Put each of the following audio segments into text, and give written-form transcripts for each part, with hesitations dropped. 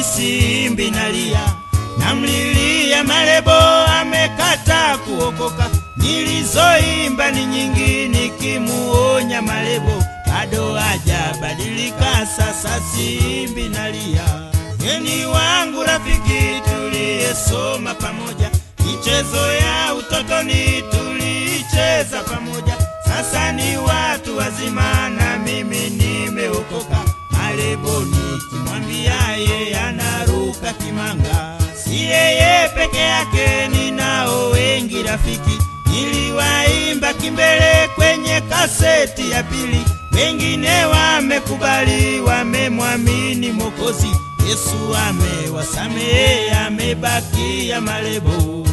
mimi simbi nalia, namlilia Malebo amekata kuokoka. Nilizoimba ni nyingi nikimuonya Malebo, bado hajabadilika, sasa simbi nalia. Mgeni wangu rafiki tuliyesoma pamoja, michezo ya utotoni tulicheza pamoja, sasa ni watu wazima na mimi nimeokoka. Malebo nikimwambia yeye anaruka kimanga. Si yeye peke yake, ninao wengi rafiki, niliwaimba kimbele kwenye kaseti ya pili. Wengine wamekubali, wamemwamini Mwokozi Yesu, amewasamehe, amebakia Malebo.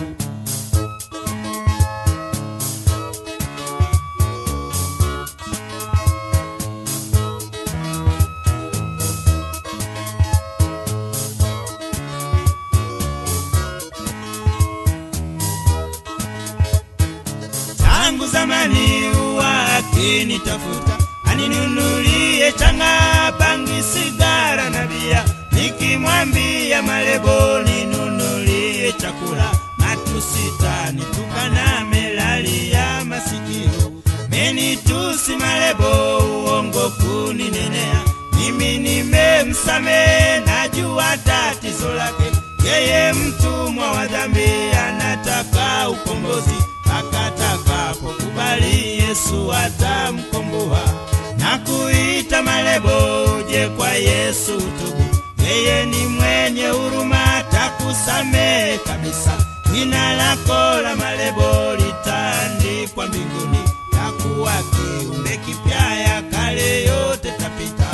Tangu zamani huwa akinitafuta, aninunulie changa, bangi, sigara na bia. Nikimwambia Malebo ninunulie chakula, matusita nitukana, melalia masikio. Menitusi Malebo, uongo kuninenea, mimi nimemsamehe, najua tatizo lake. Yeye mtumwa wa dhambi, anataka ukombozi, akataka Yesu atamkomboa. Na kuita Malebo, uje kwa Yesu tubu, yeye ni mwenye huruma, atakusamehe kabisa. Jina lako la Malebo litaandikwa mbinguni, takuwa kiumbe kipya, ya kale yote tapita.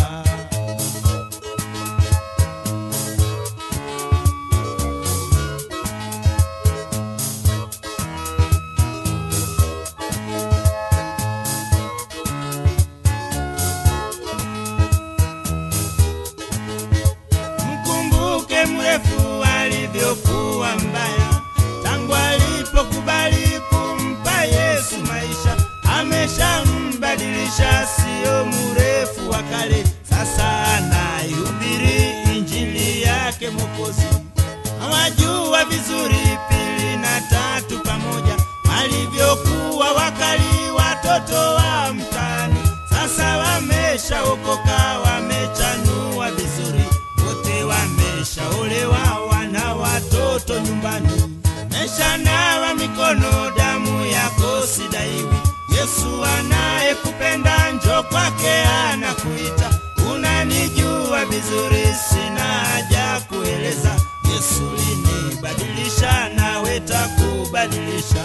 Mrefu alivyokuwa mbaya, tangu alipokubali kumpa Yesu maisha, ameshambadilisha, sio mrefu wa kale. Sasa anaihubiri injili yake Mwokozi. Hawajua vizuri pili na tatu pamoja, walivyokuwa wakali watoto wa mtaani. Sasa wameshaokoka, wamechanua vizuri, wote wameshaolewa, wana watoto nyumbani. Meshanawa mikono, damu yako sidaiwi. Yesu anayekupenda, njoo kwake, anakuita. Unanijua vizuri, sina haja kueleza. Yesu linibadilisha, nawe takubadilisha.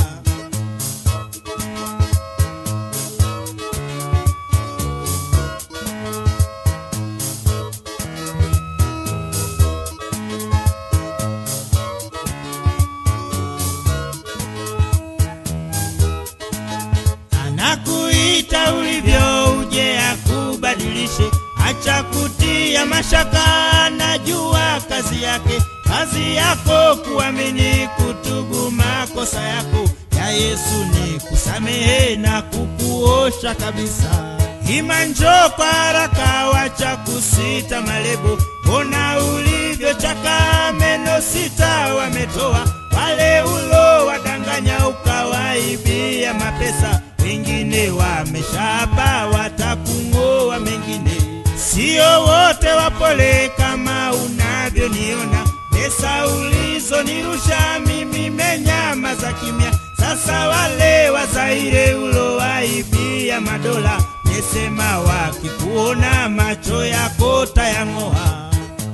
Anakuita ulivyo, uje akubadilishe. Acha kutia mashaka, najua kazi yake. Kazi yako kuamini, kutubu makosa yako. Ya Yesu ni kusamehe na kukuosha kabisa. Hima njoo kwa haraka, wacha kusita Malebo. Ona ulivyochaka, meno sita wametoa. Wale ulo wadanganya, ukawaibia mapesa. Wengine wameshapa, watakung'oa mengine. Sio wote wapole kama unavyoniona. Pesa ulizonirusha mimi, menyamaza kimya. Sasa wale Wazaire ulo waibia madola, nesema wakikuona macho yako tayang'oa.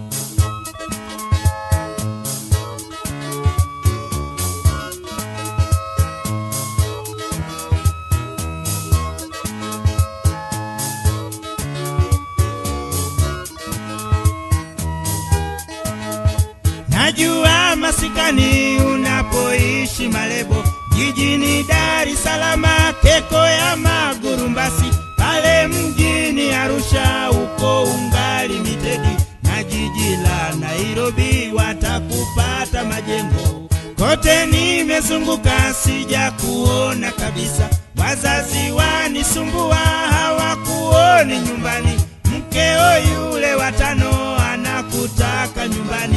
Najua masikani unapoishi Malebo, jijini Dar es Salaam, Keko ya Magurumbasi, pale mjini Arusha uko ungali mitedi, na jiji la Nairobi watakupata majengo. Kote nimezunguka, sija kuona kabisa. Wazazi wanisumbua, hawakuoni nyumbani. Mkeo yule watano anakutaka nyumbani.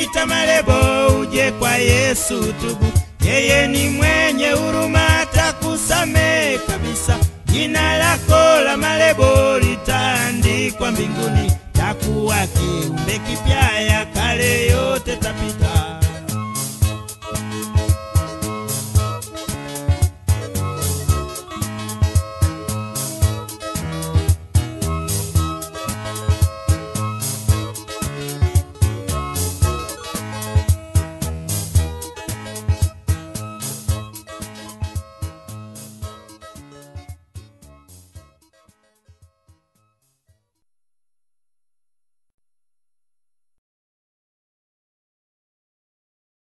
Pita Malebo, uje kwa Yesu tubu. Yeye ni mwenye huruma, atakusamehe kabisa. Jina lako la Malebo litaandikwa mbinguni, takuwa kiumbe kipya, ya kale yote